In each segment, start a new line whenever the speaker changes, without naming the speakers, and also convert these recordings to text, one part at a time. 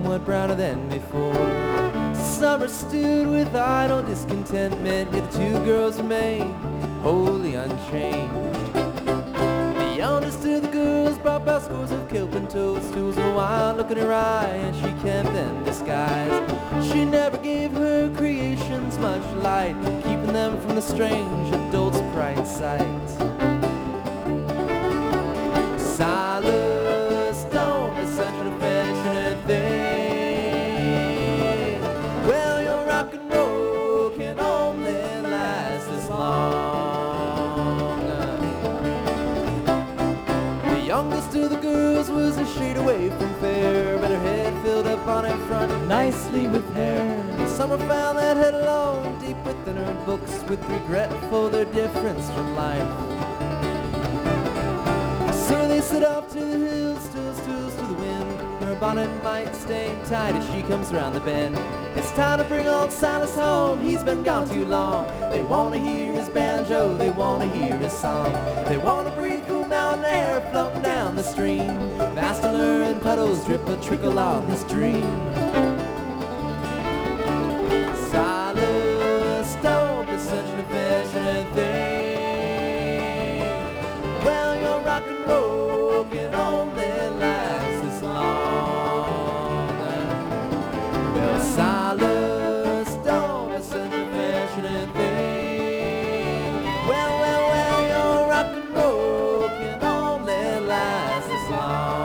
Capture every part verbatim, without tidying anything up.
somewhat browner than before. Summer stewed with idle discontentment, yet the two girls remained wholly unchanged. The youngest of the girls brought by scores of kelp and toadstools, a wild look in her eye, and she kept them disguised. She never gave her creations much light, keeping them from the strange adult's bright sight. Silas, don't be such an affectionate thing. Well, your rock and roll can only last this long. The youngest of the girls was a shade away from fair, but her head filled up on her front nicely with hair. Summer found that head alone, deep within her books, with regret for their difference from life. So they set off to the hills, stools, stools to the wind. Her bonnet might stay tight as she comes around the bend. It's time to bring old Silas home, he's been gone too long. They want to hear his banjo, they want to hear his song. They want to breathe cool mountain air floating down the stream. Vasteler and puddles drip a trickle on the stream. Silas, don't be such an affectionate thing. Well, your rock and roll can only last this long. Well, Silas, don't be such an affectionate thing. Well, well, well, your rock and roll can only last this long.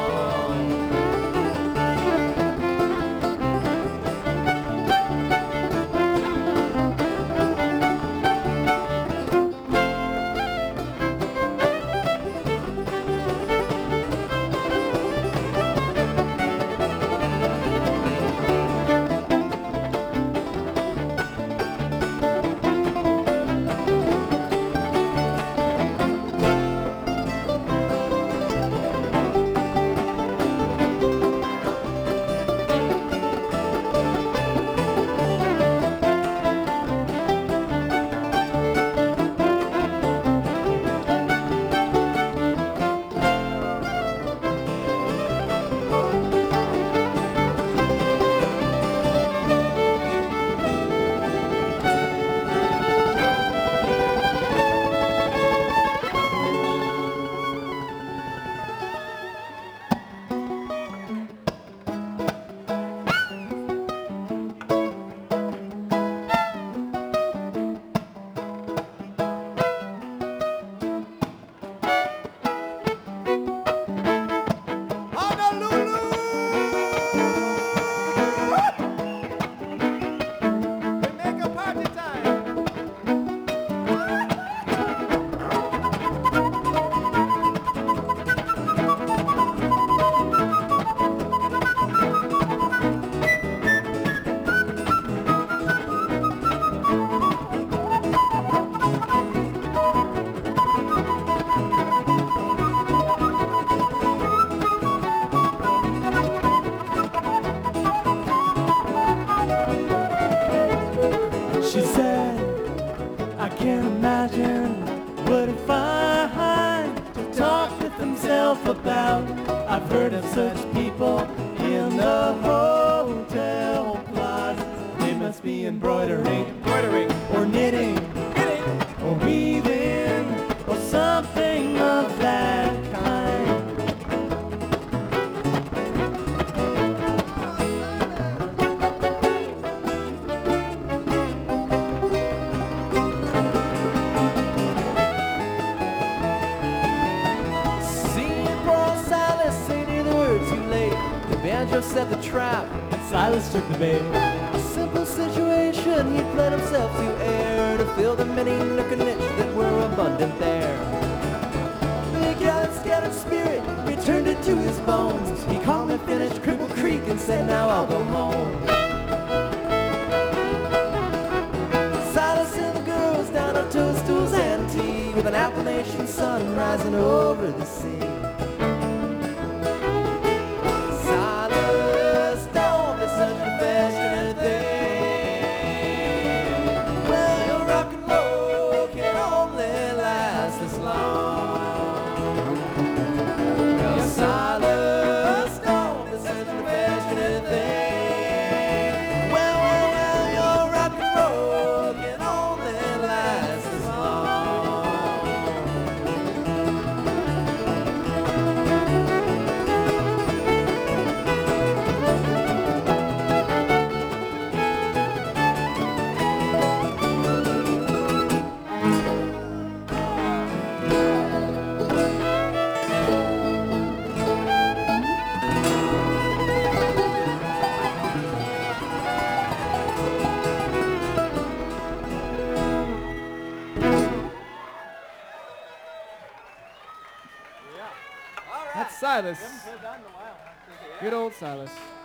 She said, I can't imagine what if I to talk with himself about. I've heard of such people in the hotel plaza. They must be embroidering, embroidering, or knitting, knitting, or weaving, or something of that kind. Banjo set the trap, and Silas took the bait. A simple situation he played himself to air, to fill the many nook and niche that were abundant there. Big yellow scattered spirit returned it to his bones. He calmly finished Cripple Creek and said, now I'll go home. Silas and the girls down on toadstools and tea, with an Appalachian sun rising over the sea. Silas, don't be such an affectionate thing. That's Silas. Good old Silas.